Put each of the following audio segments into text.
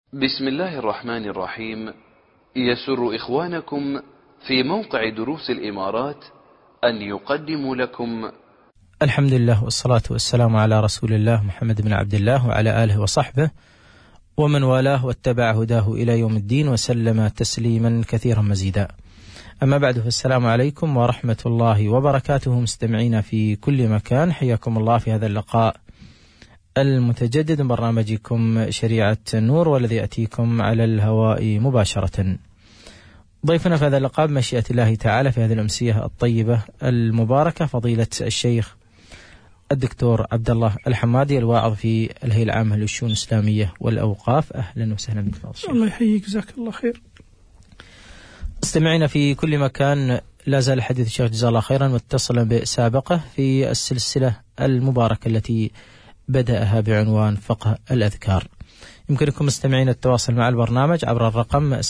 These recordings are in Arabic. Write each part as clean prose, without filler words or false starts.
بسم الله الرحمن الرحيم. يسر إخوانكم في موقع دروس الإمارات أن يقدموا لكم الحمد لله والصلاة والسلام على رسول الله محمد بن عبد الله وعلى آله وصحبه ومن والاه واتبع هداه إلى يوم الدين وسلم تسليما كثيرا مزيدا. أما بعد، فالسلام عليكم ورحمة الله وبركاته. مستمعين في كل مكان، حياكم الله في هذا اللقاء المتجدد من برنامجكم شريعة النور، والذي يأتيكم على الهواء مباشرة. ضيفنا في هذا اللقاء بمشيئة الله تعالى في هذه الأمسية الطيبة المباركة فضيلة الشيخ الدكتور عبد الله الحمادي، الواعظ في الهيئة العامة للشؤون الإسلامية والأوقاف. أهلا وسهلا بك. الله يحييك، جزاك الله خير. مستمعين في كل مكان، لا زال حديث الشيخ جزاه الله خيرا متصلا بسابقه في السلسلة المباركة التي بدأها بعنوان فقه الأذكار. يمكنكم مستمعين التواصل مع البرنامج عبر الرقم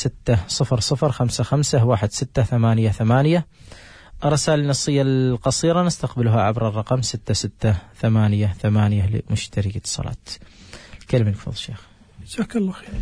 600551688. الرسائل النصية القصيرة نستقبلها عبر الرقم 6688 لمشترك اتصالات. كلمة فضل الشيخ. جزاك الله خير.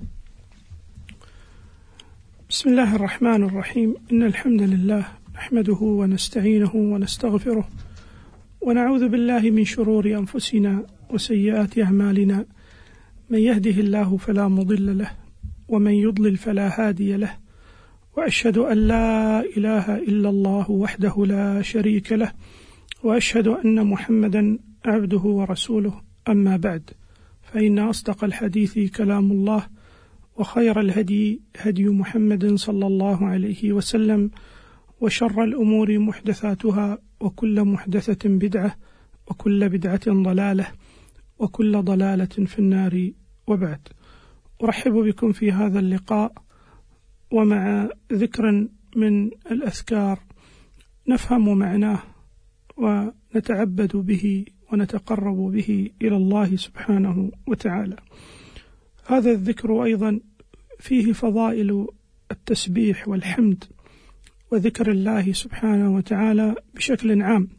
بسم الله الرحمن الرحيم. إن الحمد لله نحمده ونستعينه ونستغفره ونعوذ بالله من شرور أنفسنا وسيئات أعمالنا. من يهده الله فلا مضل له ومن يضلل فلا هادي له، وأشهد أن لا إله إلا الله وحده لا شريك له، وأشهد أن محمدا عبده ورسوله. أما بعد، فإن أصدق الحديث كلام الله، وخير الهدي هدي محمد صلى الله عليه وسلم، وشر الأمور محدثاتها، وكل محدثة بدعة، وكل بدعة ضلالة، وكل ضلالة في النار. وبعد، أرحب بكم في هذا اللقاء ومع ذكر من الأذكار نفهم معناه ونتعبد به ونتقرب به إلى الله سبحانه وتعالى. هذا الذكر أيضا فيه فضائل التسبيح والحمد وذكر الله سبحانه وتعالى بشكل عام،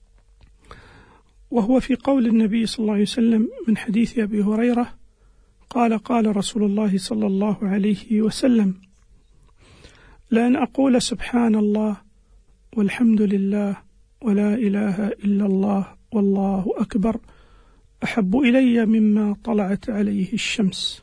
وهو في قول النبي صلى الله عليه وسلم من حديث أبي هريرة قال: قال رسول الله صلى الله عليه وسلم: لأن أقول سبحان الله والحمد لله ولا إله إلا الله والله أكبر أحب إلي مما طلعت عليه الشمس.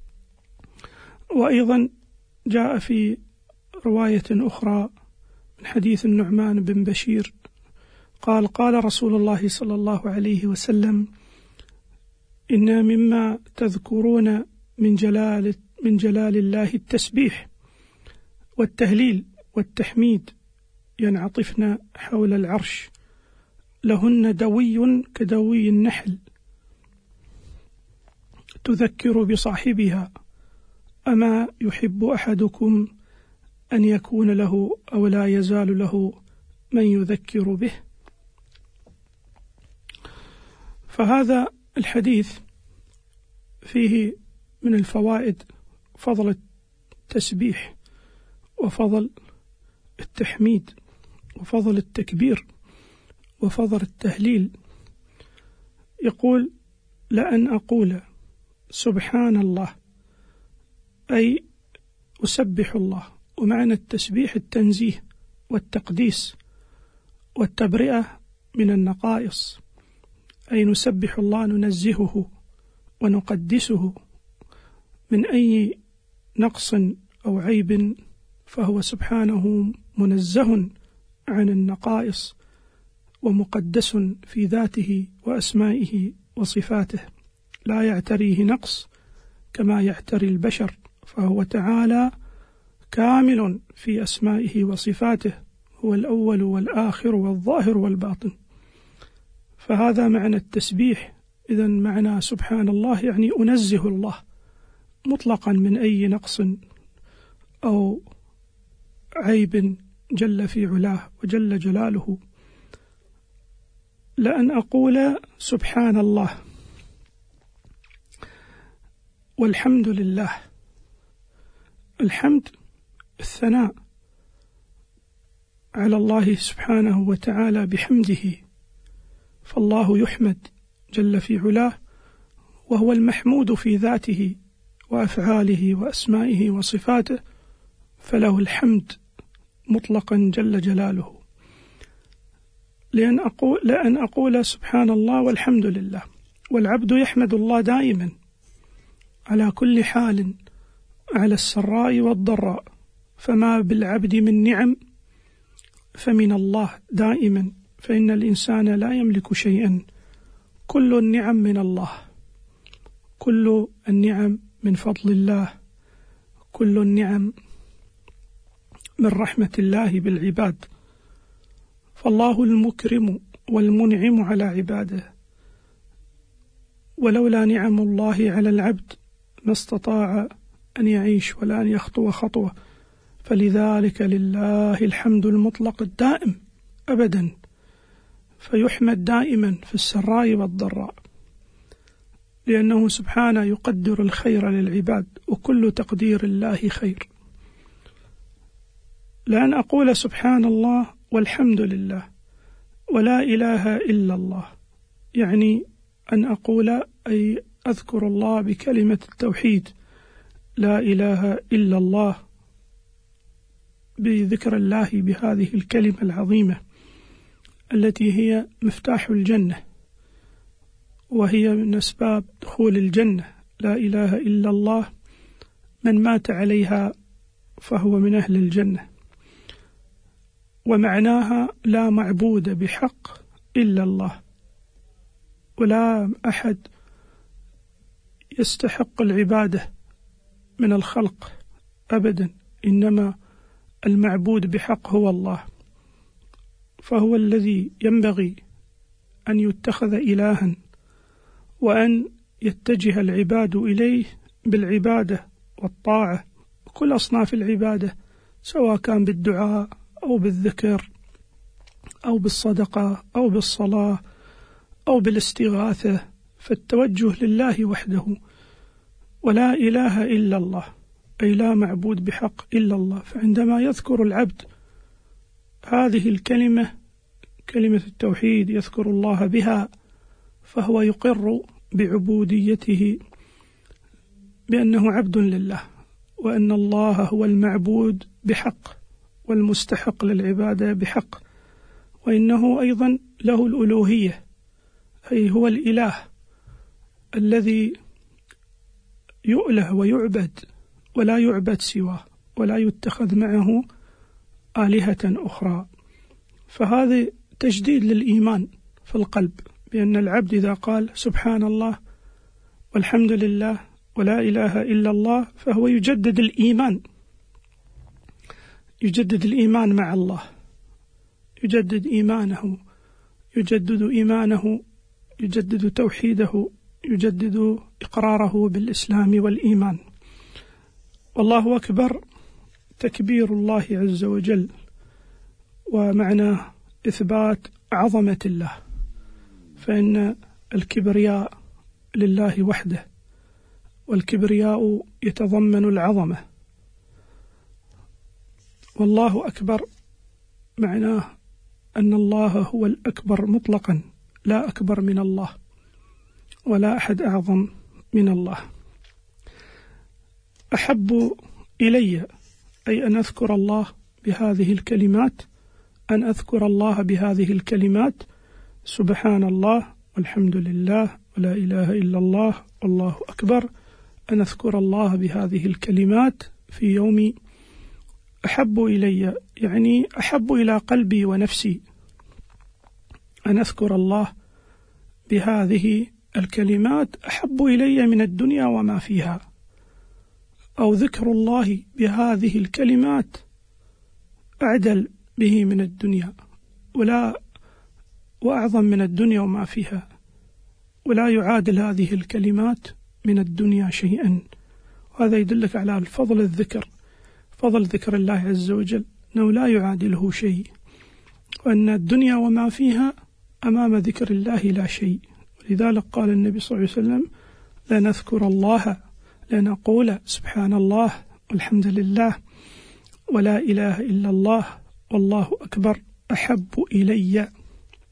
وأيضا جاء في رواية أخرى من حديث النعمان بن بشير قال: قال رسول الله صلى الله عليه وسلم: إن مما تذكرون من جلال الله التسبيح والتهليل والتحميد، ينعطفن حول العرش، لهن دوي كدوي النحل، تذكر بصاحبها. أما يحب أحدكم أن يكون له أو لا يزال له من يذكر به؟ فهذا الحديث فيه من الفوائد فضل التسبيح وفضل التحميد وفضل التكبير وفضل التهليل. يقول: لأن أقول سبحان الله، أي أسبح الله. ومعنى التسبيح التنزيه والتقديس والتبرئة من النقائص، أي نسبح الله، ننزهه ونقدسه من أي نقص أو عيب، فهو سبحانه منزه عن النقائص ومقدس في ذاته وأسمائه وصفاته، لا يعتريه نقص كما يعتري البشر، فهو تعالى كامل في أسمائه وصفاته، هو الأول والآخر والظاهر والباطن. فهذا معنى التسبيح. إذن معنى سبحان الله يعني أنزه الله مطلقا من أي نقص أو عيب جل في علاه وجل جلاله. لأن أقول سبحان الله والحمد لله. الحمد الثناء على الله سبحانه وتعالى بحمده، فالله يحمد جل في علاه، وهو المحمود في ذاته وأفعاله وأسمائه وصفاته، فله الحمد مطلقا جل جلاله. لأن أقول سبحان الله والحمد لله، والعبد يحمد الله دائما على كل حال، على السراء والضراء، فما بالعبد من نعم فمن الله دائما، فإن الإنسان لا يملك شيئا، كل النعم من الله، كل النعم من فضل الله، كل النعم من رحمة الله بالعباد، فالله المكرم والمنعم على عباده، ولولا نعم الله على العبد ما استطاع أن يعيش ولا أن يخطو خطوة، فلذلك لله الحمد المطلق الدائم أبدا، فيحمد دائما في السراء والضراء، لأنه سبحانه يقدر الخير للعباد، وكل تقدير الله خير. لأن أقول سبحان الله والحمد لله ولا إله إلا الله، يعني أن أقول أي أذكر الله بكلمة التوحيد، لا إله إلا الله، بذكر الله بهذه الكلمة العظيمة التي هي مفتاح الجنة، وهي من أسباب دخول الجنة. لا إله إلا الله، من مات عليها فهو من أهل الجنة، ومعناها لا معبود بحق إلا الله، ولا أحد يستحق العبادة من الخلق أبدا، إنما المعبود بحق هو الله، فهو الذي ينبغي أن يتخذ إلها، وأن يتجه العباد إليه بالعبادة والطاعة، كل أصناف العبادة، سواء كان بالدعاء أو بالذكر أو بالصدقة أو بالصلاة أو بالاستغاثة، فالتوجه لله وحده. ولا إله إلا الله أي لا معبود بحق إلا الله، فعندما يذكر العبد هذه الكلمة، كلمة التوحيد، يذكر الله بها، فهو يقر بعبوديته، بأنه عبد لله، وأن الله هو المعبود بحق والمستحق للعبادة بحق، وإنه أيضا له الألوهية، أي هو الإله الذي يؤله ويعبد ولا يعبد سواه، ولا يتخذ معه آلهة أخرى. فهذا تجديد للإيمان في القلب، بأن العبد إذا قال سبحان الله والحمد لله ولا إله إلا الله، فهو يجدد الإيمان، يجدد الإيمان مع الله، يجدد إيمانه، يجدد إيمانه، يجدد توحيده، يجدد إقراره بالإسلام والإيمان. والله أكبر تكبير الله عز وجل، ومعناه إثبات عظمة الله، فإن الكبرياء لله وحده، والكبرياء يتضمن العظمة. والله أكبر معناه أن الله هو الأكبر مطلقا، لا أكبر من الله ولا أحد أعظم من الله. أحب إلي أي أن أذكر الله بهذه الكلمات، أن أذكر الله بهذه الكلمات، سبحان الله والحمد لله ولا إله إلا الله والله أكبر، أن أذكر الله بهذه الكلمات في يومي. أحب إلي يعني أحب إلى قلبي ونفسي أن أذكر الله بهذه الكلمات، أحب إلي من الدنيا وما فيها، أو ذكر الله بهذه الكلمات أعدل به من الدنيا، وأعظم من الدنيا وما فيها، ولا يعادل هذه الكلمات من الدنيا شيئا. وهذا يدلك على فضل الذكر، فضل ذكر الله عز وجل، أنه لا يعادله شيء، وأن الدنيا وما فيها أمام ذكر الله لا شيء. ولذلك قال النبي صلى الله عليه وسلم: لنذكر الله، لنقول سبحان الله والحمد لله ولا إله إلا الله والله أكبر أحب إلي،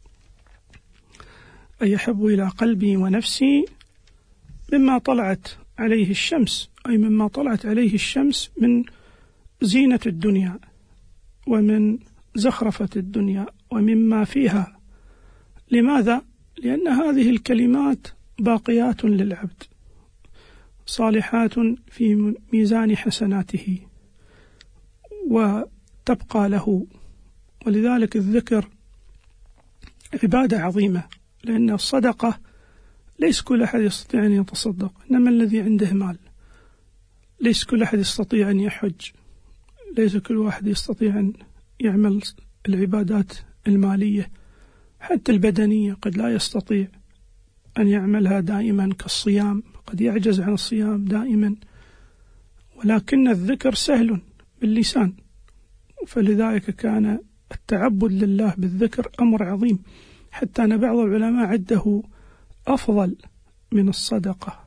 أي أحب إلى قلبي ونفسي مما طلعت عليه الشمس، أي مما طلعت عليه الشمس من زينة الدنيا ومن زخرفة الدنيا ومما فيها. لماذا؟ لأن هذه الكلمات باقيات للعبد صالحات في ميزان حسناته وتبقى له. ولذلك الذكر عبادة عظيمة، لأن الصدقة ليس كل أحد يستطيع أن يتصدق، إنما الذي عنده مال. ليس كل أحد يستطيع أن يحج، ليس كل واحد يستطيع أن يعمل العبادات المالية، حتى البدنية قد لا يستطيع أن يعملها دائما كالصيام، قد يعجز عن الصيام دائما. ولكن الذكر سهل باللسان، فلذلك كان التعبد لله بالذكر أمر عظيم، حتى أن بعض العلماء عده أفضل من الصدقة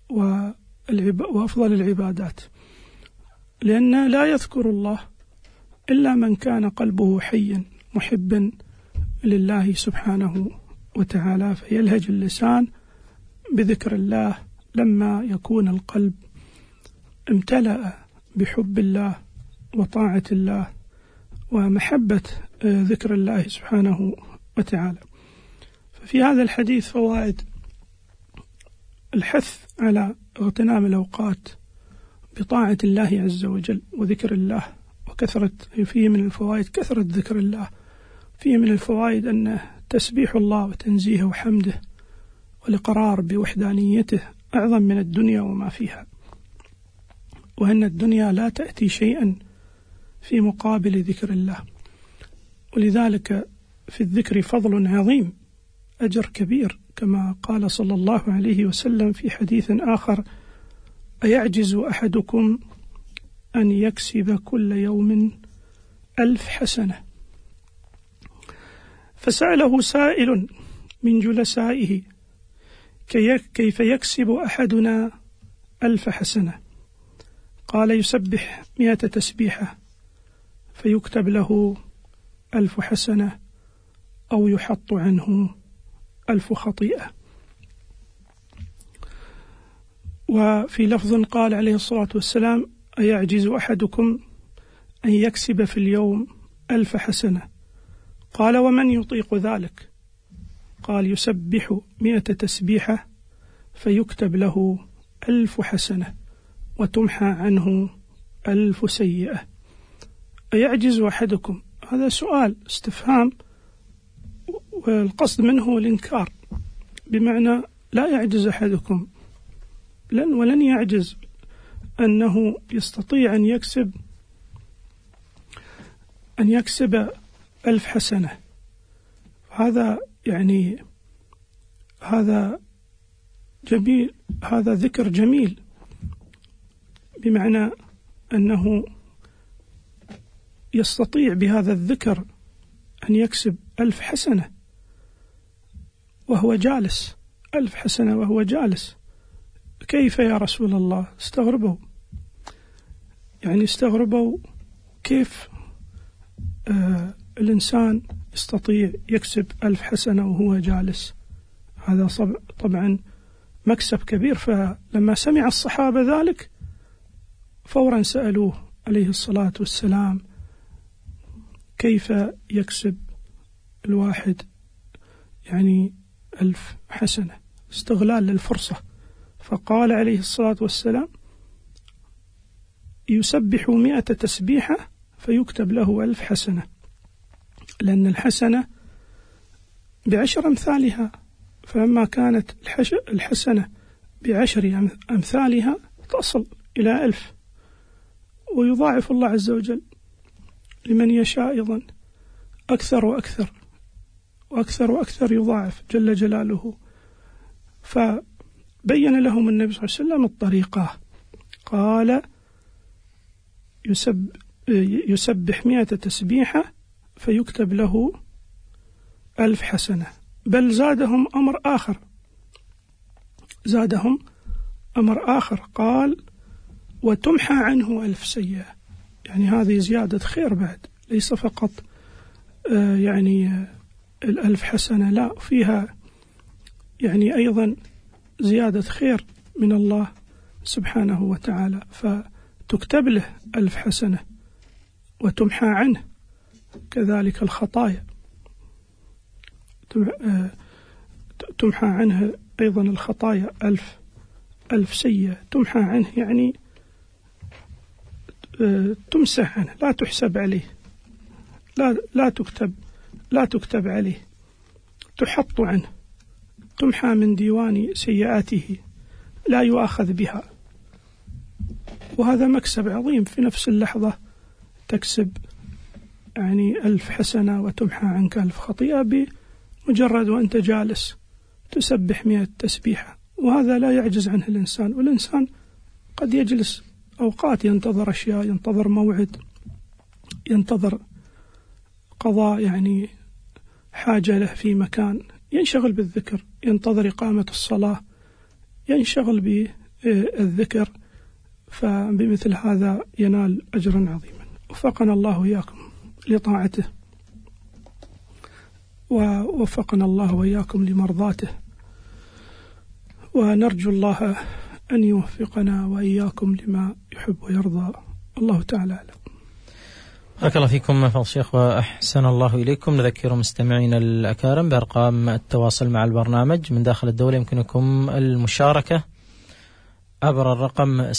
وأفضل العبادات، لأن لا يذكر الله إلا من كان قلبه حيا محبا لله سبحانه وتعالى، فيلهج اللسان بذكر الله لما يكون القلب امتلأ بحب الله وطاعة الله ومحبة ذكر الله سبحانه وتعالى. ففي هذا الحديث فوائد: الحث على اغتنام الأوقات بطاعة الله عز وجل وذكر الله، وكثرة فيه من الفوائد كثرة ذكر الله. فيه من الفوائد أن تسبيح الله وتنزيهه وحمده والإقرار بوحدانيته أعظم من الدنيا وما فيها، وأن الدنيا لا تأتي شيئا في مقابل ذكر الله. ولذلك في الذكر فضل عظيم، أجر كبير، كما قال صلى الله عليه وسلم في حديث آخر: أيعجز أحدكم أن يكسب كل يوم 1000 حسنة؟ فسأله سائل من جلسائه: كيف يكسب أحدنا 1000 حسنة؟ قال: يسبح 100 تسبيحة فيكتب له 1000 حسنة، أو يحط عنه 1000 خطيئة. وفي لفظ قال عليه الصلاة والسلام: أيعجز أحدكم أن يكسب في اليوم 1000 حسنة؟ قال: ومن يطيق ذلك؟ قال: يسبح 100 تسبيحة فيكتب له 1000 حسنة وتمحى عنه 1000 سيئة. أيعجز أحدكم؟ هذا سؤال استفهام، والقصد منه الإنكار، بمعنى لا يعجز أحدكم، ولن يعجز أنه يستطيع أن يكسب 1000 حسنة. هذا يعني هذا جميل، هذا ذكر جميل، بمعنى أنه يستطيع بهذا الذكر أن يكسب 1000 حسنة وهو جالس. 1000 حسنة وهو جالس، كيف يا رسول الله؟ استغربوا كيف الإنسان يستطيع يكسب 1000 حسنة وهو جالس. هذا طبعا مكسب كبير. فلما سمع الصحابة ذلك فورا سألوه عليه الصلاة والسلام: كيف يكسب الواحد 1000 حسنة؟ استغلال للفرصة. فقال عليه الصلاة والسلام: يسبح 100 تسبيحة فيكتب له 1000 حسنة، لأن الحسنة ب10 أمثالها، فلما كانت الحسنة ب10 أمثالها تصل إلى 1000، ويضاعف الله عز وجل لمن يشاء أيضا أكثر وأكثر وأكثر وأكثر، يضاعف جل جلاله. فبين لهم النبي صلى الله عليه وسلم الطريقة، قال: يسبح 100 تسبيحة فيكتب له 1000 حسنة. بل زادهم أمر آخر، قال: وتمحى عنه 1000 سيئة. هذه زيادة خير بعد، ليس فقط 1000 حسنة، لا، فيها أيضا زيادة خير من الله سبحانه وتعالى، فتكتب له 1000 حسنة وتمحى عنه. كذلك الخطايا تمحى عنه أيضا الخطايا، 1000 سيئة تمحى عنه، يعني تمسح عنه، لا تحسب عليه، لا تكتب عليه، تحط عنه، تمحى من ديوان سيئاته، لا يؤاخذ بها. وهذا مكسب عظيم، في نفس اللحظة تكسب يعني 1000 حسنة وتمحى عنك 1000 خطيئة بمجرد وأنت جالس تسبح 100 تسبيحة. وهذا لا يعجز عنه الإنسان، والإنسان قد يجلس أوقات ينتظر أشياء، ينتظر موعد، ينتظر قضاء يعني حاجة له في مكان، ينشغل بالذكر، ينتظر إقامة الصلاة، ينشغل بالذكر، فبمثل هذا ينال أجرا عظيما. وفقنا الله وإياكم لطاعته، ووفقنا الله وإياكم لمرضاته، ونرجو الله أن يوفقنا وإياكم لما يحب ويرضى. الله تعالى أعلم. بارك الله فيكم فضل الشيخ وأحسن الله إليكم. نذكر مستمعينا الأكارم بأرقام التواصل مع البرنامج من داخل الدولة. يمكنكم المشاركة عبر الرقم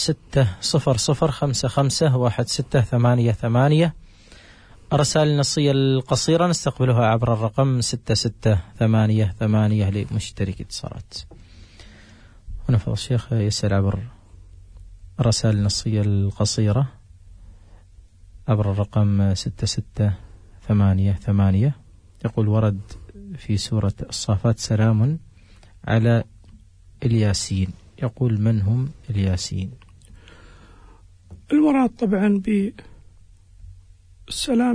600551688. الرسائل النصية القصيرة نستقبلها عبر الرقم 6688 لمشترك اتصالات. هنا فضل الشيخ يسأل عبر الرسائل النصية القصيرة عبر الرقم 6688. يقول: ورد في سورة الصافات سلام على الياسين. يقول: من هم الياسين؟ المراد طبعا بالسلام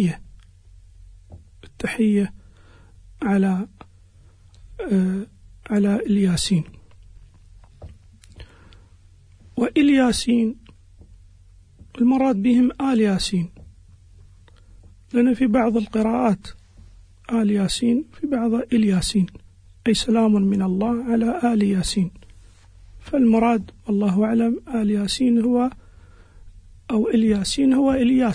التحية على الياسين. والياسين المراد بهم آل ياسين، لأن في بعض القراءات آل ياسين، في بعض الياسين، أي سلام من الله على آل ياسين. فالمراد والله أعلم آل ياسين هو أو الياسين هو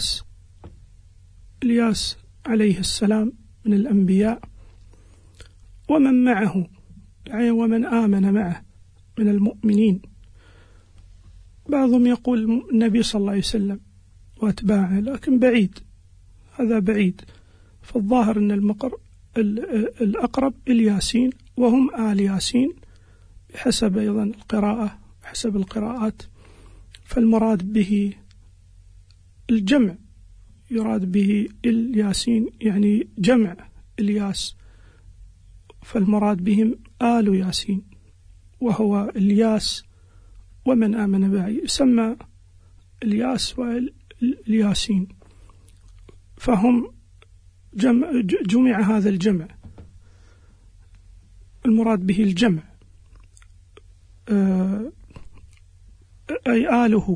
إلياس عليه السلام من الأنبياء، ومن معه ومن آمن معه من المؤمنين. بعضهم يقول النبي صلى الله عليه وسلم وأتباعه، لكن بعيد، هذا بعيد. فالظاهر أن الأقرب الياسين، وهم آل ياسين بحسب أيضا القراءة، بحسب القراءات. فالمراد به الجمع، يراد به الياسين يعني جمع الياس، فالمراد بهم آل ياسين، وهو الياس ومن آمن معه، يسمى الياس والياسين. فهم جمع هذا الجمع، المراد به الجمع، أي آله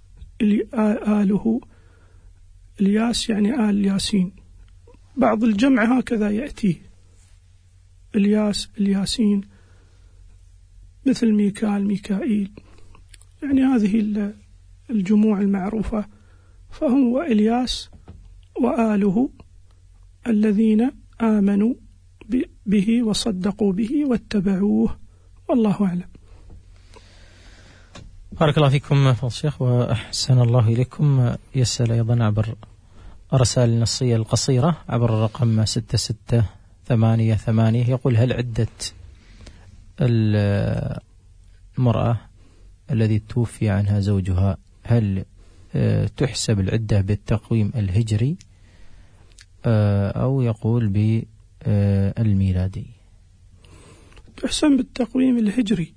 الياس يعني آل ياسين. بعض الجمع هكذا يأتي الياسين، مثل ميكائيل، يعني هذه الجموع المعروفة. فهو إلياس وآله الذين آمنوا به وصدقوا به واتبعوه، والله أعلم. بارك الله فيكم فضل الشيخ وأحسن الله إليكم. يسأل أيضا عبر الرسائل النصية القصيرة عبر الرقم 6688. يقول: هل عدة المرأة الذي توفي عنها زوجها هل تحسب العدة بالتقويم الهجري أو يقول بالميلادي؟ تحسب بالتقويم الهجري،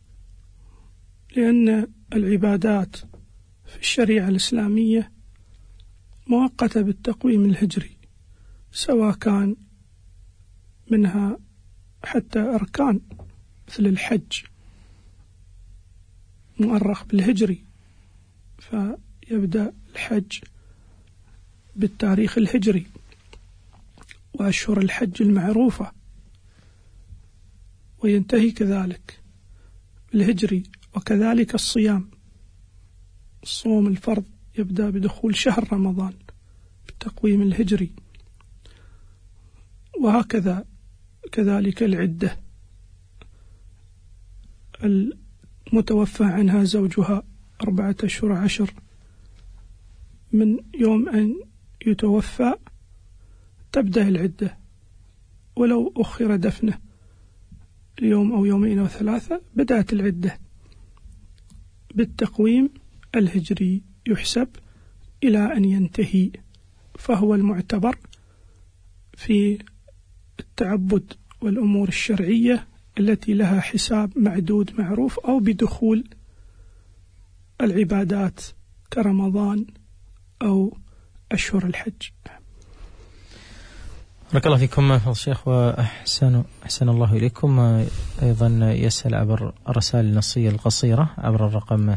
لأن العبادات في الشريعة الإسلامية مؤقتة بالتقويم الهجري، سواء كان منها حتى أركان مثل الحج مؤرخ بالهجري، فيبدأ الحج بالتاريخ الهجري، وأشهر الحج المعروفة، وينتهي كذلك بالهجري. وكذلك الصيام، الصوم الفرض يبدأ بدخول شهر رمضان بالتقويم الهجري، وهكذا كذلك العدة المتوفى عنها زوجها 4 أشهر 10 من يوم أن يتوفى تبدأ العدة، ولو أخر دفنه ليوم أو يومين أو 3 بدأت العدة بالتقويم الهجري، يحسب إلى أن ينتهي، فهو المعتبر في التعبد والأمور الشرعية التي لها حساب معدود معروف، أو بدخول العبادات كرمضان أو أشهر الحج. بارك الله فيكم فضل الشيخ وأحسن الله إليكم. أيضا يسأل عبر الرسائل النصية القصيرة عبر الرقم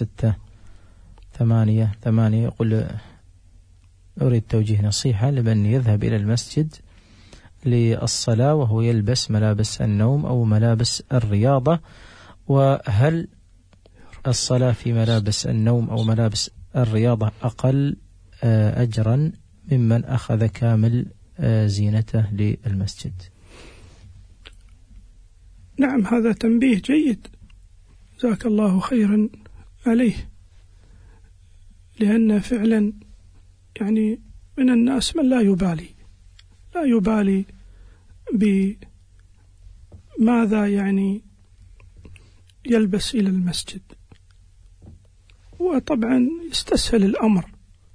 6688 يقول: أريد توجيه نصيحة لمن يذهب إلى المسجد للصلاة وهو يلبس ملابس النوم أو ملابس الرياضة، وهل الصلاة في ملابس النوم أو ملابس الرياضة أقل أجرا ممن أخذ كامل زينته للمسجد؟ نعم، هذا تنبيه جيد، جزاك الله خيرا عليه، لأن فعلا يعني من الناس من لا يبالي بماذا يعني يلبس إلى المسجد، وطبعا يستسهل الأمر،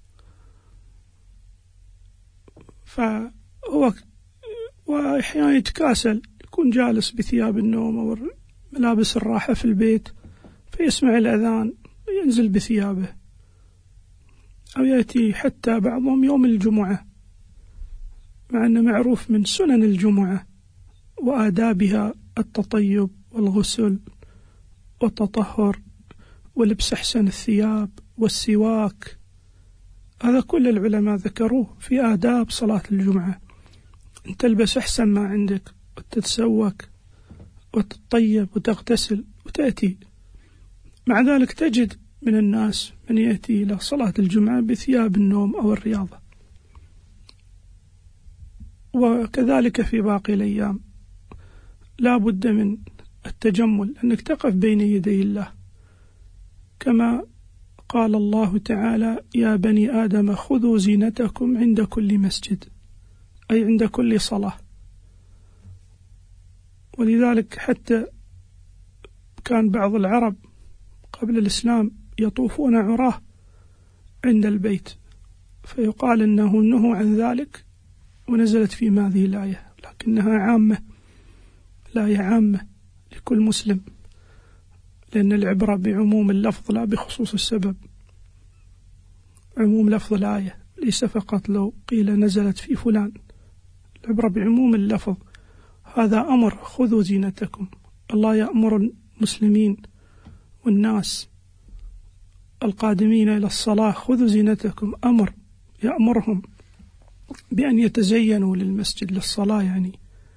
فهو وأحيانا يتكاسل، يكون جالس بثياب النوم أو ملابس الراحة في البيت، فيسمع الأذان ينزل بثيابه، أو يأتي حتى بعضهم يوم الجمعة، مع أنه معروف من سنن الجمعة وآدابها التطيب والغسل والتطهر ولبس أحسن الثياب والسواك، هذا كل العلماء ذكروه في آداب صلاة الجمعة، أن تلبس أحسن ما عندك وتتسوك وتطيب وتغتسل وتأتي. مع ذلك تجد من الناس من يأتي إلى صلاة الجمعة بثياب النوم أو الرياضة، وكذلك في باقي الأيام لا بد من التجمل، أنك تقف بين يدي الله، كما قال الله تعالى: يا بني آدم خذوا زينتكم عند كل مسجد، أي عند كل صلاة. ولذلك حتى كان بعض العرب قبل الإسلام يطوفون عراه عند البيت، فيقال أنه نهوا عن ذلك ونزلت فيهم هذه الآية، لكنها عامة، الآية عامة لكل مسلم، لأن العبرة بعموم اللفظ لا بخصوص السبب، عموم لفظ الآية ليس فقط لو قيل نزلت في فلان، العبرة بعموم اللفظ. هذا أمر: خذوا زينتكم، الله يأمر المسلمين والناس القادمين إلى الصلاة خذوا زينتكم، أمر يأمرهم بأن يتزينوا للمسجد للصلاة يعني،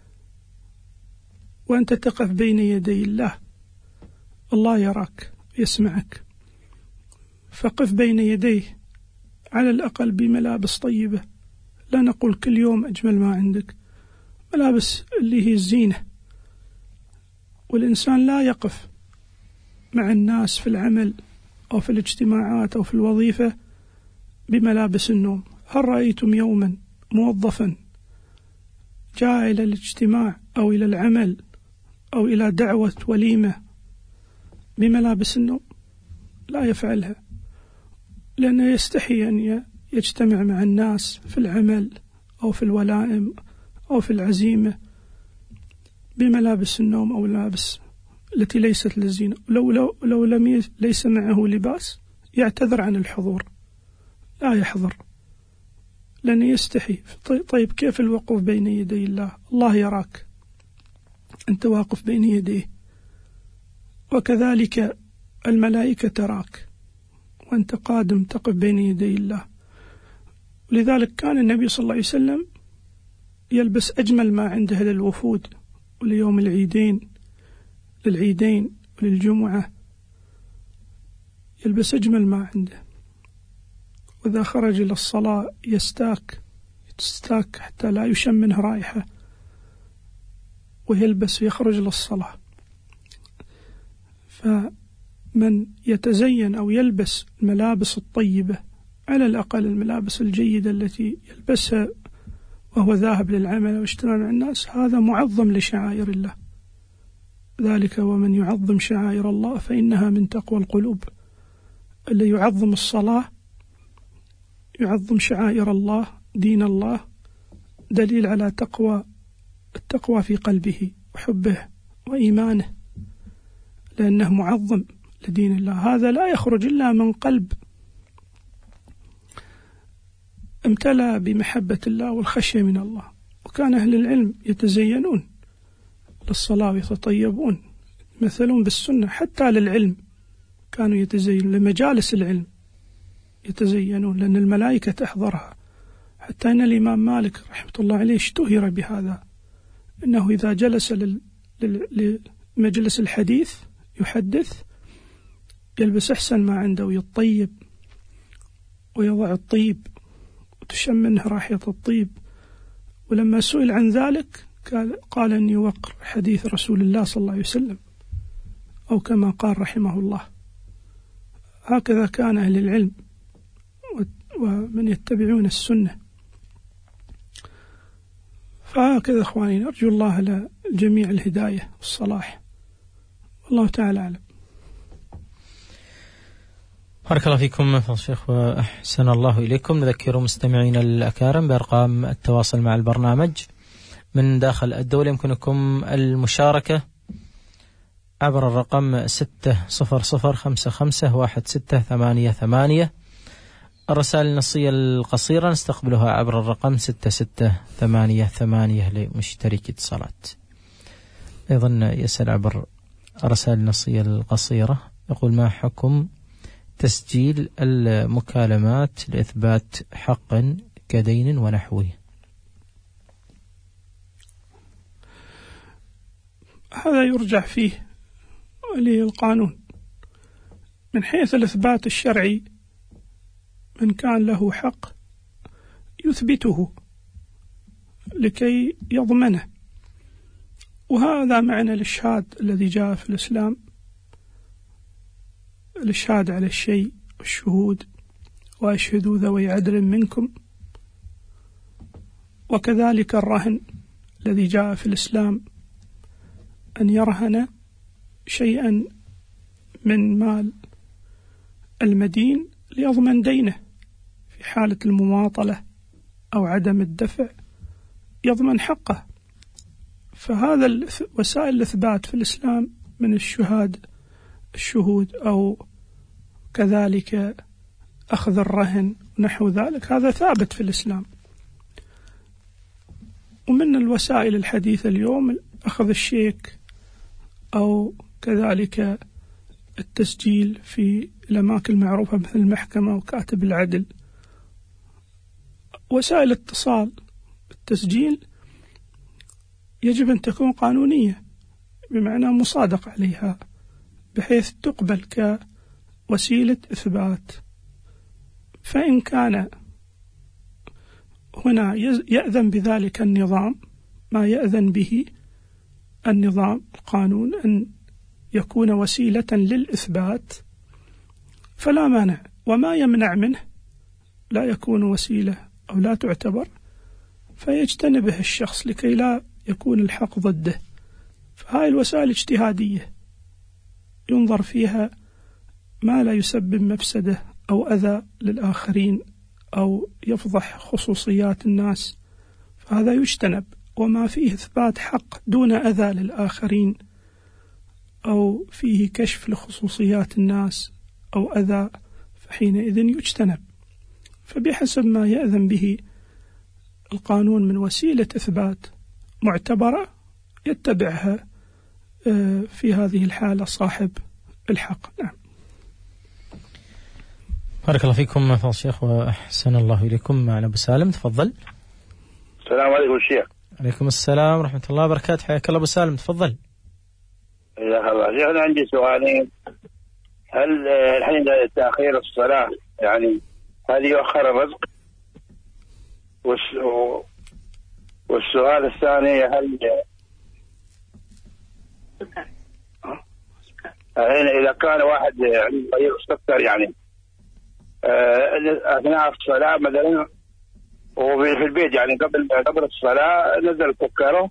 وأنت تقف بين يدي الله، الله يراك يسمعك، فقف بين يديه على الأقل بملابس طيبة، لا نقول كل يوم أجمل ما عندك، ملابس اللي هي الزينة. والإنسان لا يقف مع الناس في العمل أو في الاجتماعات أو في الوظيفة بملابس النوم. هل رأيتم يوما موظفا جاء إلى الاجتماع أو إلى العمل أو إلى دعوة وليمة بملابس النوم؟ لا يفعلها، لأنه يستحي أن يجتمع مع الناس في العمل أو في الولائم أو في العزيمة بملابس النوم أو ملابس التي ليست للزينة. لو ليس معه لباس يعتذر عن الحضور، لا يحضر لأنه يستحي. طيب كيف الوقوف بين يدي الله؟ الله يراك، أنت واقف بين يديه، وكذلك الملائكة تراك وأنت قادم تقف بين يدي الله. ولذلك كان النبي صلى الله عليه وسلم يلبس أجمل ما عنده للوفود وليوم العيدين، للعيدين وللجمعة يلبس أجمل ما عنده، وإذا خرج إلى الصلاة يستاك حتى لا يشم منه رائحة، ويلبس ويخرج للصلاة. فمن يتزين أو يلبس الملابس الطيبة، على الأقل الملابس الجيدة التي يلبسها وهو ذاهب للعمل واجتماع مع الناس، هذا معظم لشعائر الله. ذلك ومن يعظم شعائر الله فإنها من تقوى القلوب. اللي يعظم الصلاة يعظم شعائر الله، دين الله، دليل على التقوى في قلبه وحبه وإيمانه، لأنه معظم لدين الله. هذا لا يخرج إلا من قلب امتلأ بمحبة الله والخشية من الله. وكان أهل العلم يتزينون للصلاة ويتطيبون، يمثلون بالسنة، حتى للعلم كانوا يتزينون، لمجالس العلم يتزينون، لأن الملائكة تحضرها. حتى أن الإمام مالك رحمة الله عليه اشتهر بهذا، أنه إذا جلس لمجلس الحديث يحدث يلبس أحسن ما عنده ويطيب ويضع الطيب وتشم منه رائحة الطيب. ولما سئل عن ذلك قال أن يوقر حديث رسول الله صلى الله عليه وسلم، أو كما قال رحمه الله. هكذا كان أهل العلم ومن يتبعون السنة. فهكذا أخواني، نرجو الله للجميع الهداية والصلاح، والله تعالى أعلم. بارك الله فيكم فضل الشيخ وأحسن الله إليكم. نذكر مستمعين الأكارم بأرقام التواصل مع البرنامج من داخل الدولة. يمكنكم المشاركة عبر الرقم 600551688. الرسائل النصية القصيرة نستقبلها عبر الرقم 6688 لمشترك اتصالات. أيضا يسأل عبر الرسائل النصية القصيرة، يقول: ما حكم تسجيل المكالمات لإثبات حق كدين ونحوه؟ هذا يرجع فيه للقانون. من حيث الإثبات الشرعي، من كان له حق يثبته لكي يضمنه، وهذا معنى الإشهاد الذي جاء في الإسلام، الإشهاد على الشيء والشهود، وأشهدوا ذوي عدل منكم. وكذلك الرهن الذي جاء في الإسلام، أن يرهن شيئا من مال المدين ليضمن دينه في حالة المماطلة أو عدم الدفع، يضمن حقه. فهذا وسائل الإثبات في الإسلام من الشهود أو كذلك أخذ الرهن نحو ذلك، هذا ثابت في الإسلام. ومن الوسائل الحديثة اليوم أخذ الشيك أو كذلك التسجيل في الأماكن المعروفة مثل المحكمة وكاتب العدل. وسائل الاتصال التسجيل يجب أن تكون قانونية، بمعنى مصادق عليها، بحيث تقبل كوسيلة إثبات. فإن كان هنا يأذن بذلك النظام، ما يأذن به النظام القانون أن يكون وسيلة للإثبات، فلا مانع. وما يمنع منه لا يكون وسيلة أو لا تعتبر، فيجتنبه الشخص لكي لا يكون الحق ضده. فهاي الوسائل اجتهادية ينظر فيها ما لا يسبب مفسدة أو أذى للآخرين أو يفضح خصوصيات الناس، فهذا يجتنب. وما فيه إثبات حق دون أذى للآخرين أو فيه كشف لخصوصيات الناس أو أذى، فحينئذ يجتنب. فبحسب ما يأذن به القانون من وسيلة إثبات معتبرة يتبعها في هذه الحالة صاحب الحق. نعم. بارك الله فيكم فضل الشيخ وأحسن الله إليكم. معنا أبو سالم، تفضل. السلام عليكم الشيخ. عليكم السلام ورحمة الله وبركاته، حياك الله أبو سالم، تفضل. يا الله، أنا عندي سؤالين هل الحين تأخير الصلاة يعني هل يؤخر الرزق؟ والسؤال الثاني هل إذا كان واحد عنده مريض سكر يعني أثناء الصلاة مثلا وفي البيت يعني قبل الصلاة نزل سكره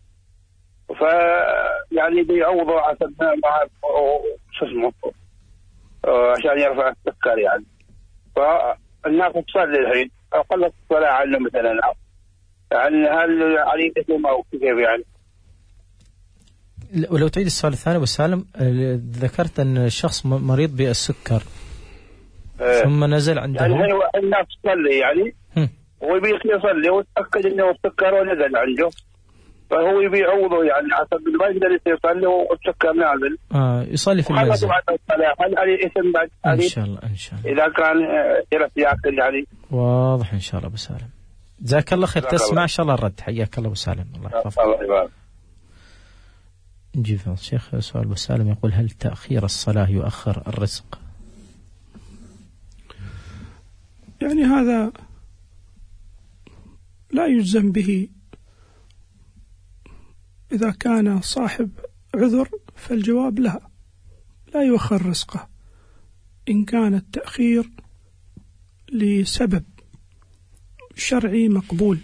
يعني بيعوضوا عشان مع شو اسمه عشان يرفع السكر يعني. فالناس تصلي الحين قلت الصلاة عنه مثلا يعني هل عليه إثم أو كيف يعني؟ ولو تعيد السؤال الثاني أبو سالم، ذكرت أن الشخص مريض بالسكر ثم نزل عنده يعني الناس تصلي يعني ويبي يصلي وتأكد أنه السكر ونزل عنده فهو يبي يعوضه يعني عشان ما يقدر يصلي والسكر نازل يصلي في المنزل. هل عليه إثم بعد؟ إن شاء الله إذا كان جلس يأكل يعني. واضح إن شاء الله أبو سالم. جزاك الله خير. تسمع إن شاء الله الرد. حياك الله أبو سالم. الله يحفظك. الله يبارك. نجيب الشيخ سؤال أبو سالم يقول هل تأخير الصلاة يؤخر الرزق؟ يعني هذا لا يجزم به. إذا كان صاحب عذر فالجواب لا يؤخر رزقه إن كان التأخير لسبب شرعي مقبول.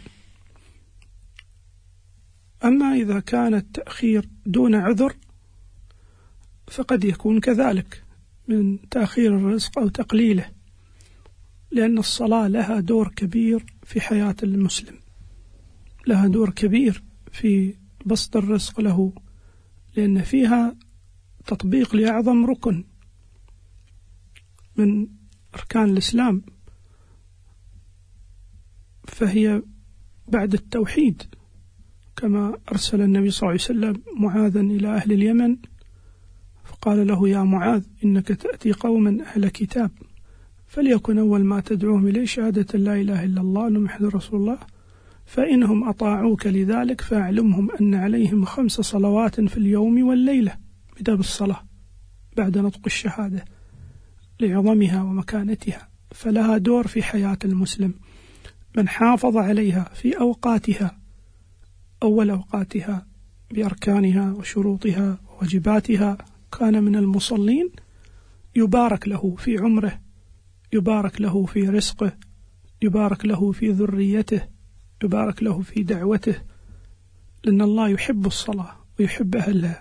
أما إذا كان التأخير دون عذر فقد يكون كذلك من تأخير الرزق أو تقليله، لأن الصلاة لها دور كبير في حياة المسلم، لها دور كبير في بسط الرزق له، لأن فيها تطبيق لأعظم ركن من أركان الإسلام، فهي بعد التوحيد، كما أرسل النبي صلى الله عليه وسلم معاذا إلى أهل اليمن فقال له يا معاذ إنك تأتي قوما أهل كتاب فليكن أول ما تدعوهم إليه شهادة لا إله إلا الله وأن محمد رسول الله، فإنهم أطاعوك لذلك فأعلمهم أن عليهم 5 صلوات في اليوم والليلة، بدأ بالصلاة بعد نطق الشهادة لعظمها ومكانتها، فلها دور في حياة المسلم. من حافظ عليها في أوقاتها أول أوقاتها بأركانها وشروطها وواجباتها كان من المصلين، يبارك له في عمره، يبارك له في رزقه، يبارك له في ذريته، يبارك له في دعوته، لأن الله يحب الصلاة ويحب أهلها.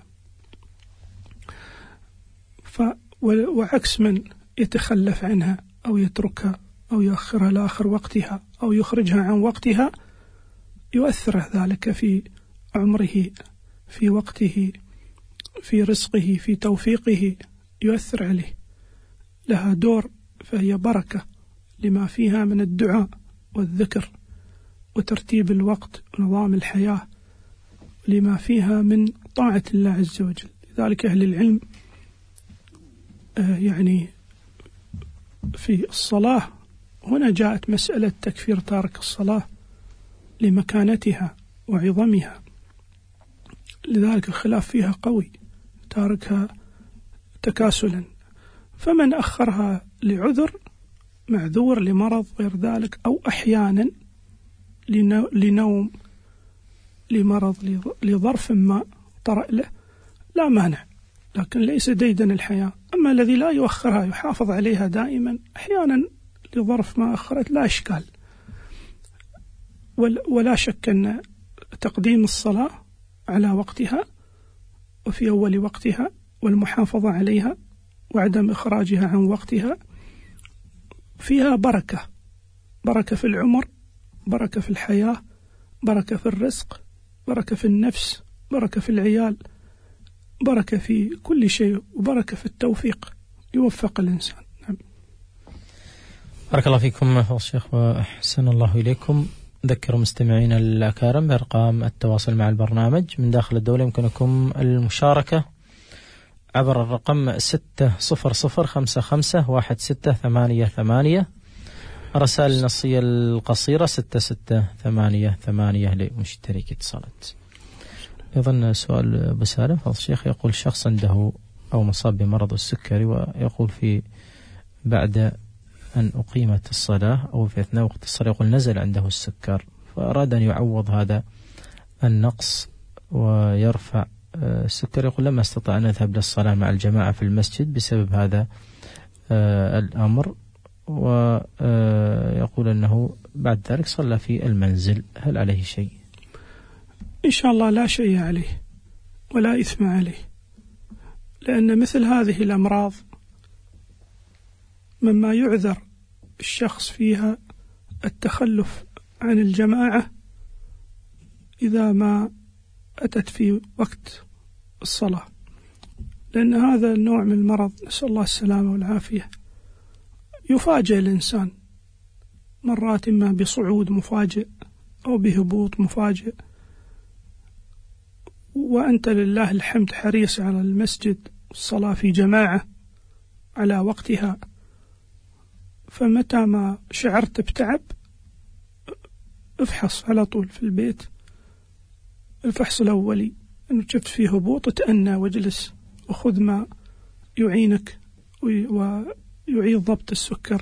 وعكس من يتخلف عنها أو يتركها أو يؤخرها لآخر وقتها أو يخرجها عن وقتها يؤثر ذلك في عمره، في وقته، في رزقه، في توفيقه، يؤثر عليه. لها دور، فهي بركة لما فيها من الدعاء والذكر وترتيب الوقت ونظام الحياة، لما فيها من طاعة الله عز وجل. لذلك أهل العلم يعني في الصلاة هنا جاءت مسألة تكفير تارك الصلاة لمكانتها وعظمها، لذلك الخلاف فيها قوي، تاركها تكاسلا. فمن أخرها لعذر معذور لمرض غير ذلك، أو أحيانا لنوم، لمرض، لظرف ما طرأ له، لا مانع، لكن ليس ديدن الحياة. أما الذي لا يؤخرها يحافظ عليها دائما، أحيانا لظرف ما أخرت لا إشكال. ولا شك أن تقديم الصلاة على وقتها وفي أول وقتها والمحافظة عليها وعدم إخراجها عن وقتها فيها بركة، بركة في العمر، بركة في الحياة، بركة في الرزق، بركة في النفس، بركة في العيال، بركة في كل شيء، وبركة في التوفيق، يوفق الإنسان. نعم. بارك الله فيكم الشيخ وأحسن الله إليكم. ذكروا مستمعينا الأكارم بأرقام التواصل مع البرنامج من داخل الدولة. يمكنكم المشاركة عبر الرقم 600551688، رسائل النصية القصيرة 6688 لمشترك اتصالات. أيضا سؤال أبو سالم فضل الشيخ يقول شخص عنده أو مصاب بمرض السكري، ويقول في بعد أن أقيمت الصلاة أو في أثناء وقت الصلاة يقول نزل عنده السكر، فأراد أن يعوض هذا النقص ويرفع السكر. يقول لما استطاع أن أذهب للصلاة مع الجماعة في المسجد بسبب هذا الأمر، ويقول أنه بعد ذلك صلى في المنزل، هل عليه شيء؟ إن شاء الله لا شيء عليه ولا إثم عليه، لأن مثل هذه الأمراض مما يعذر الشخص فيها التخلف عن الجماعة إذا ما أتت في وقت الصلاة، لأن هذا النوع من المرض نسأل الله السلامة والعافية يفاجئ الإنسان مرات ما بصعود مفاجئ أو بهبوط مفاجئ، وأنت لله الحمد حريص على المسجد والصلاة في جماعة على وقتها، فمتى ما شعرت بتعب افحص على طول في البيت الفحص الأولي، أنه شفت فيه هبوط تأنى واجلس وخذ ما يعينك ويعيد ضبط السكر،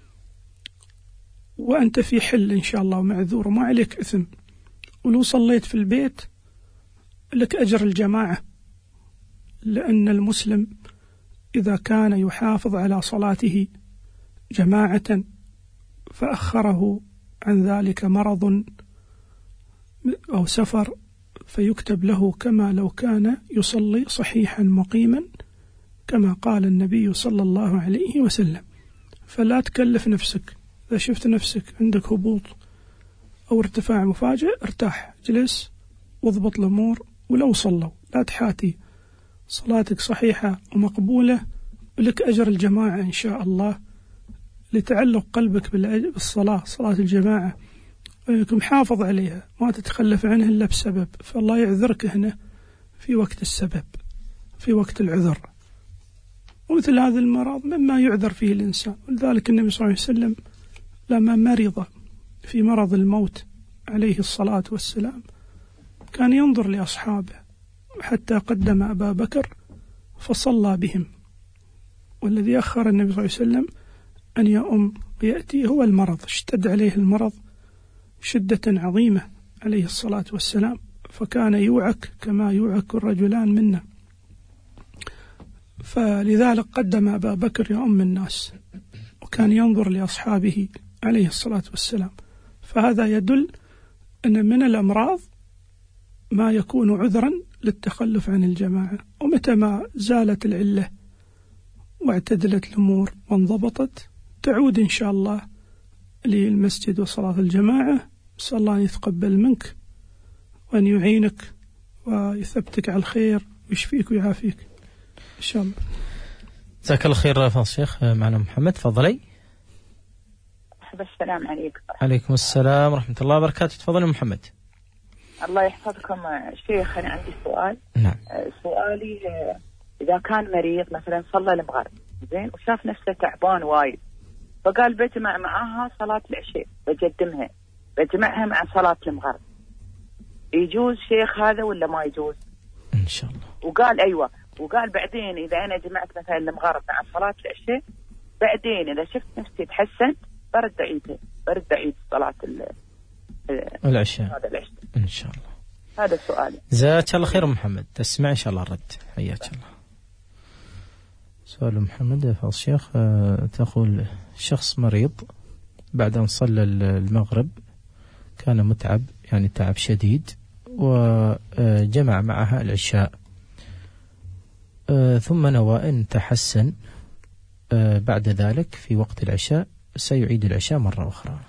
وأنت في حل إن شاء الله ومعذور وما عليك إثم. ولو صليت في البيت لك أجر الجماعة، لأن المسلم إذا كان يحافظ على صلاته جماعة فأخره عن ذلك مرض أو سفر فيكتب له كما لو كان يصلي صحيحا مقيما كما قال النبي صلى الله عليه وسلم. فلا تكلف نفسك، إذا شفت نفسك عندك هبوط أو ارتفاع مفاجئ ارتاح، جلس واضبط الأمور، ولو صلوا لا تحاتي، صلاتك صحيحة ومقبولة ولك أجر الجماعة إن شاء الله، لتعلق قلبك بالصلاة، صلاة الجماعة، وإنك محافظ عليها ما تتخلف عنها إلا بسبب، فالله يعذرك هنا في وقت السبب، في وقت العذر. ومثل هذا المرض مما يعذر فيه الإنسان، ولذلك النبي صلى الله عليه وسلم لما مرض في مرض الموت عليه الصلاة والسلام كان ينظر لأصحابه حتى قدم أبا بكر فصلى بهم، والذي أخر النبي صلى الله عليه وسلم أن يؤم ويأتي هو المرض، اشتد عليه المرض شدة عظيمة عليه الصلاة والسلام، فكان يوعك كما يوعك الرجلان منا، فلذلك قدم أبا بكر يؤم الناس، وكان ينظر لأصحابه عليه الصلاة والسلام. فهذا يدل أن من الأمراض ما يكون عذرا للتخلف عن الجماعة، ومتى ما زالت العلة واعتدلت الأمور وانضبطت تعود إن شاء الله للمسجد وصلاة الجماعة. نسأل الله أن يتقبل منك وأن يعينك ويثبتك على الخير ويشفيك ويعافيك إن شاء الله. جزاك الله خير فضل الشيخ. معنا محمد، تفضلي. السلام عليكم. عليكم السلام ورحمة الله وبركاته. تفضلي محمد. الله يحفظكم شيخ. أنا عندي سؤال. نعم. سؤالي إذا كان مريض مثلا صلى المغرب زين وشاف نفسه تعبان وايد، فقال بجمع معاها صلاة العشاء، بجمعها مع صلاة المغرب، يجوز شيخ هذا ولا ما يجوز؟ إن شاء الله. وقال أيوة، وقال بعدين إذا أنا جمعت مثلا المغرب مع صلاة العشاء، بعدين إذا شفت نفسي تحسنت برد أعيد صلاة العشاء. هذا العشاء إن شاء الله. هذا سؤالي. جزاك الله خير محمد، تسمع إن شاء الله الرد. حياك الله. سؤال محمد يا فضل الشيخ، تقول شخص مريض بعد أن صلى المغرب كان متعب، يعني تعب شديد، وجمع معها العشاء، ثم نوى أن تحسن بعد ذلك في وقت العشاء سيعيد العشاء مرة أخرى.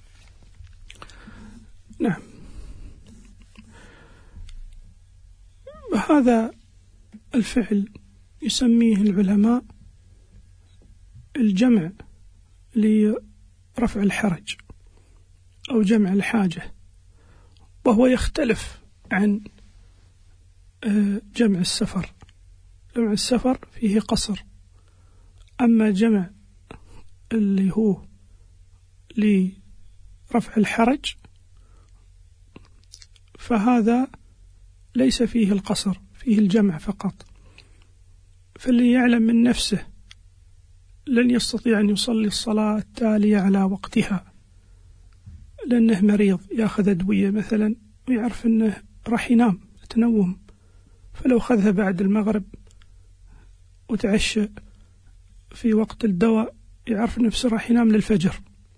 نعم، هذا الفعل يسميه العلماء الجمع لرفع الحرج أو جمع الحاجة، وهو يختلف عن جمع السفر. جمع السفر فيه قصر، أما جمع اللي هو لرفع الحرج فهذا ليس فيه القصر، فيه الجمع فقط. فاللي يعلم من نفسه لن يستطيع أن يصلي الصلاة التالية على وقتها، لأنه مريض يأخذ أدوية مثلا ويعرف أنه راح ينام تنوم، فلو خذها بعد المغرب وتعشى في وقت الدواء يعرف نفسه راح ينام للفجر،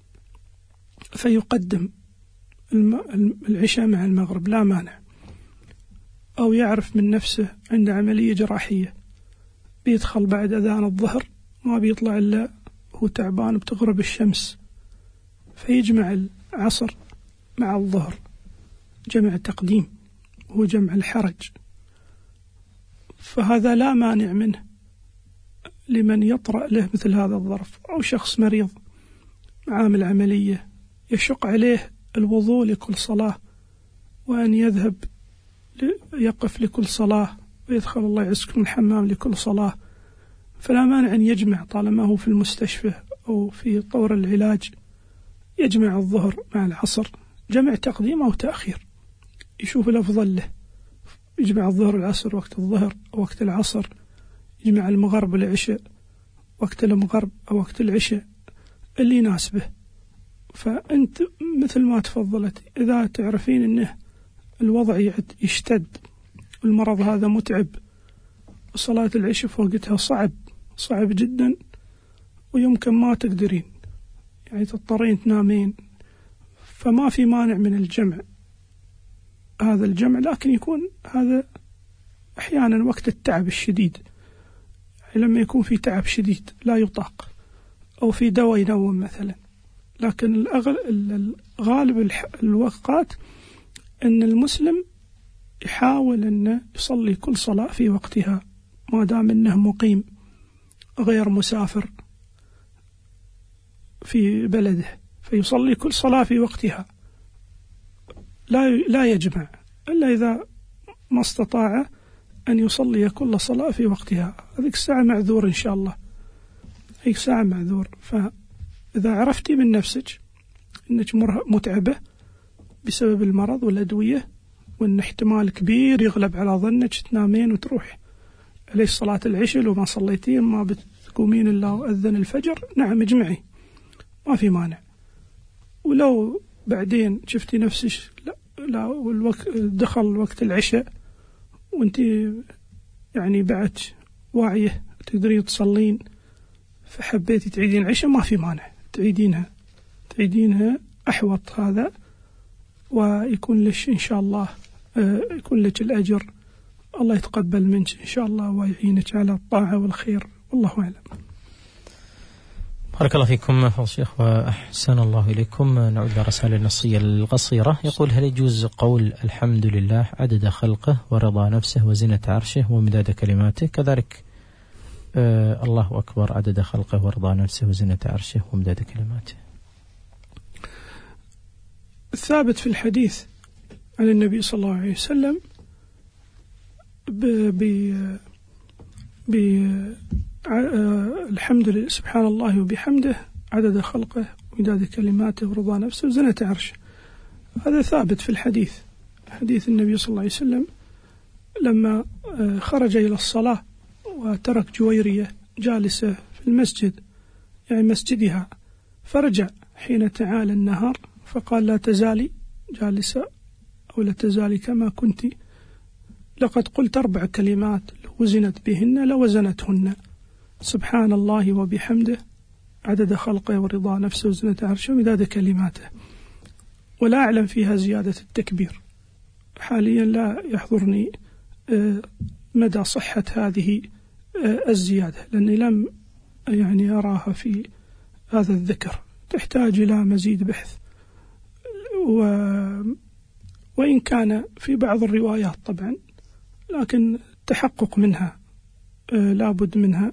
فيقدم العشاء مع المغرب لا مانع. أو يعرف من نفسه عند عملية جراحية بيدخل بعد أذان الظهر ما بيطلع إلا هو تعبان بتغرب الشمس، فيجمع العصر مع الظهر، جمع تقديم هو جمع الحرج، فهذا لا مانع منه لمن يطرأ له مثل هذا الظرف. أو شخص مريض عامل عملية يشق عليه الوضوء لكل صلاة، وأن يذهب يقف لكل صلاة ويدخل الله يعزكم الحمام لكل صلاة، فلا مانع أن يجمع طالما هو في المستشفى أو في طور العلاج، يجمع الظهر مع العصر جمع تقديم أو تأخير، يشوف الأفضل له، يجمع الظهر والعصر وقت الظهر أو وقت العصر، يجمع المغرب والعشاء وقت المغرب أو وقت العشاء اللي يناسبه. فأنت مثل ما تفضلت إذا تعرفين أنه الوضع يشتد والمرض هذا متعب وصلاة العشاء في وقتها صعب جدا ويمكن ما تقدرين يعني تضطرين تنامين، فما في مانع من الجمع، هذا الجمع، لكن يكون هذا أحيانا وقت التعب الشديد، يعني لما يكون في تعب شديد لا يطاق أو في دواء ينوم مثلا. لكن الغالب الوقت أن المسلم يحاول أن يصلي كل صلاة في وقتها ما دام أنه مقيم غير مسافر في بلده، فيصلي كل صلاة في وقتها، لا يجمع إلا إذا ما استطاع أن يصلي كل صلاة في وقتها، هذيك الساعة معذور إن شاء الله، هذيك الساعة معذور. فإذا عرفتي من نفسك أنك متعبة بسبب المرض والأدوية وأن احتمال كبير يغلب على ظنك تنامين وتروح عليك صلاة العشاء وما صليتين ما بتقومين إلا وأذن الفجر، نعم اجمعي ما في مانع. ولو بعدين شفتي نفسك لا والوقت دخل وقت العشاء وانت يعني بعد واعية تقدرين تصلين فحبيتي تعيدين العشاء ما في مانع تعيدينها أحوط هذا، ويكون لك إن شاء الله يكون لك الأجر، الله يتقبل منك إن شاء الله ويعينك على الطاعة والخير، والله أعلم. بارك الله فيكم فضل الشيخ وأحسن الله إليكم. نعود لرسائل النصية القصيرة. يقول: هل يجوز قول الحمد لله عدد خلقه ورضا نفسه وزنة عرشه ومداد كلماته؟ كذلك الله أكبر عدد خلقه ورضا نفسه وزنة عرشه ومداد كلماته. الثابت في الحديث عن النبي صلى الله عليه وسلم الحمد لله سبحان الله وبحمده عدد خلقه ومداد كلماته ورضا نفسه وزنة عرشه، هذا ثابت في الحديث، حديث النبي صلى الله عليه وسلم لما خرج إلى الصلاة وترك جويرية جالسة في المسجد يعني مسجدها، فرجع حين تعالى النهار فقال: لا تزالي جالسة أو لا تزالي كما كنت، لقد قلت 4 كلمات لو وزنت بهن لوزنتهن، سبحان الله وبحمده عدد خلقه ورضا نفسه وزنة عرشه ومداد كلماته. ولا أعلم فيها زيادة التكبير، حاليا لا يحضرني مدى صحة هذه الزيادة لأني لم يعني أراها في هذا الذكر، تحتاج إلى مزيد بحث، وإن كان في بعض الروايات طبعا لكن التحقق منها لابد منها.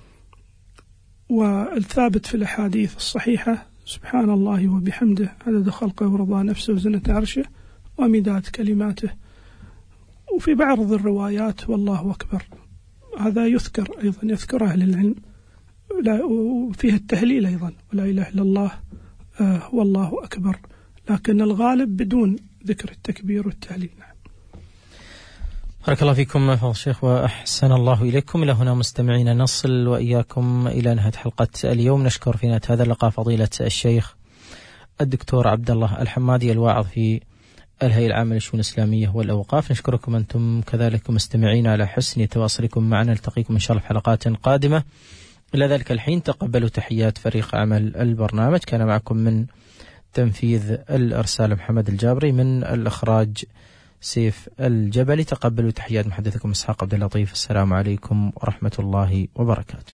والثابت في الأحاديث الصحيحة سبحان الله وبحمده عدد خلقه ورضا نفسه وزنة عرشه ومداد كلماته. وفي بعض الروايات والله أكبر، هذا يذكر أيضا، يذكر أهل العلم، وفيها التهليل أيضا، ولا إله إلا الله والله أكبر، لكن الغالب بدون ذكر التكبير والتهليل. بارك الله فيكم فضل الشيخ وأحسن الله إليكم. إلى هنا مستمعين نصل وإياكم إلى نهاية حلقة اليوم. نشكر في نهاية هذا اللقاء فضيلة الشيخ الدكتور عبد الله الحمادي الواعظ في الهيئة العامة للشؤون الإسلامية والأوقاف. نشكركم أنتم كذلك مستمعين على حسن تواصلكم معنا. نلتقيكم إن شاء الله في حلقات قادمة. إلى ذلك الحين تقبلوا تحيات فريق عمل البرنامج. كان معكم من تنفيذ الإرسال محمد الجابري، من الإخراج سيف الجبلي. تقبلوا تحيات محدثكم إسحاق عبد اللطيف. السلام عليكم ورحمة الله وبركاته.